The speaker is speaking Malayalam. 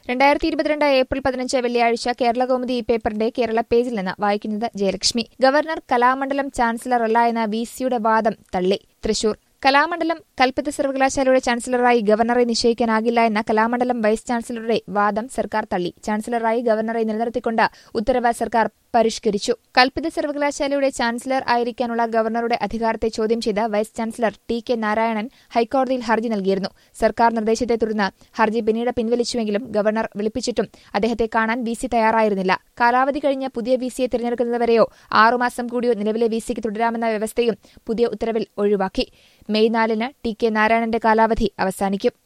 2022 ഏപ്രിൽ 15 വെള്ളിയാഴ്ച കേരളകൗമുദി ഈ പേപ്പറിന്റെ കേരള പേജിൽ നിന്ന് വായിക്കുന്നത് ജയലക്ഷ്മി. ഗവർണർ കലാമണ്ഡലം ചാൻസലറല്ല എന്ന വിസിയുടെ വാദം തള്ളി. തൃശൂർ കലാമണ്ഡലം കൽപ്പിത സർവകലാശാലയുടെ ചാൻസലറായി ഗവർണറെ നിശ്ചയിക്കാനാകില്ല എന്ന കലാമണ്ഡലം വൈസ് ചാൻസലറുടെ വാദം സർക്കാർ തള്ളി. ചാൻസലറായി ഗവർണറെ നിലനിർത്തിക്കൊണ്ട് ഉത്തരവ് സർക്കാർ പരിഷ്കരിച്ചു. കൽപ്പിത സർവകലാശാലയുടെ ചാൻസലർ ആയിരിക്കാനുള്ള ഗവർണറുടെ അധികാരത്തെ ചോദ്യം ചെയ്ത് വൈസ് ചാൻസലർ ടി.കെ. നാരായണൻ ഹൈക്കോടതിയിൽ ഹർജി നൽകിയിരുന്നു. സർക്കാർ നിർദ്ദേശത്തെ തുടർന്ന് ഹർജി പിന്നീട് പിൻവലിച്ചുവെങ്കിലും ഗവർണർ വിളിപ്പിച്ചിട്ടും അദ്ദേഹത്തെ കാണാൻ വിസി തയ്യാറായിരുന്നില്ല. കാലാവധി കഴിഞ്ഞ പുതിയ വിസിയെ തിരഞ്ഞെടുക്കുന്നതുവരെയോ 6 മാസം കൂടിയോ നിലവിലെ വിസിക്ക് തുടരാമെന്ന വ്യവസ്ഥയും പുതിയ ഉത്തരവിൽ ഒഴിവാക്കി. മെയ് 4-ന് ടി.കെ. നാരായണന്റെ കാലാവധി അവസാനിക്കും.